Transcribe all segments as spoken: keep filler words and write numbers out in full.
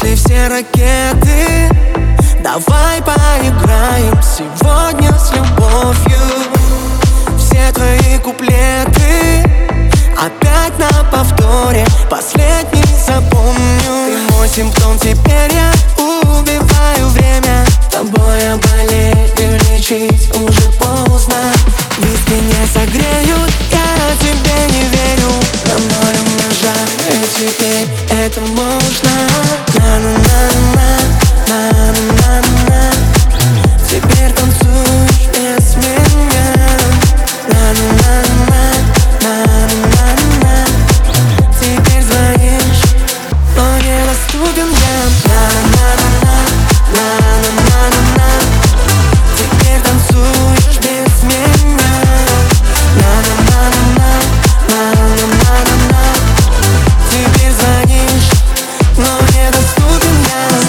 Пошли все ракеты, давай поиграем сегодня с любовью. Все твои куплеты опять на повторе, последний запомню. Ты мой симптом, теперь я убиваю время. Тобой я болею, лечить уже поздно. Виски не согреют, я тебе не верю. На ноль умножаю, теперь это можно. На-на-на-на, на-на-на-на. Теперь танцуешь без меня. На-на-на-на, на-на-на-на. Теперь звонишь, но недоступен я. На-на-на-на, на-на-на-на. Теперь танцуешь без меня. На-на-на-на, на-на-на-на. Теперь звонишь, но недоступен я.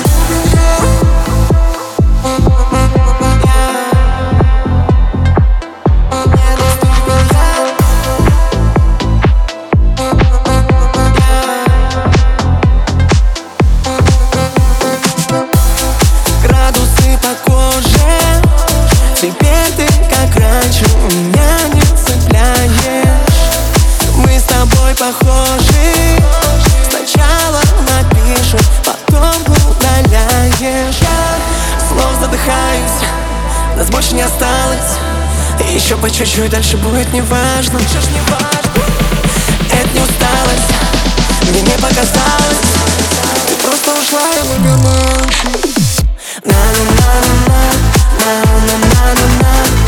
Градусы по коже, теперь ты как раньше меня не цепляешь. Мы с тобой похожи, сначала напишем, потом удаляешь. Я снова задыхаюсь, нас больше не осталось. И еще по чуть-чуть, дальше будет неважно. Это не усталость, мне не показалось. Ты просто ушла и угомонишь. На-на-на-на, на-на-на-на.